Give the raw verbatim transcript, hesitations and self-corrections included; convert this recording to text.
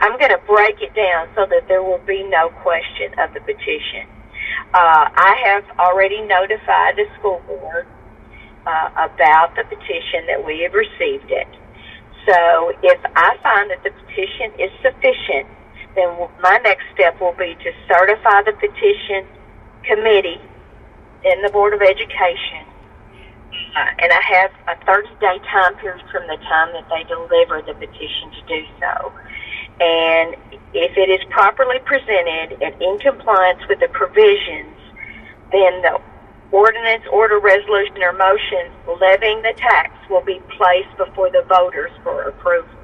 I'm going to break it down so that there will be no question of the petition. Uh, I have already notified the school board uh, about the petition that we have received it. So if I find that the petition is sufficient, then my next step will be to certify the petition committee in the Board of Education. Uh, and I have a thirty-day time period from the time that they deliver the petition to do so. And if it is properly presented and in compliance with the provisions, then the ordinance, order, resolution, or motion levying the tax will be placed before the voters for approval.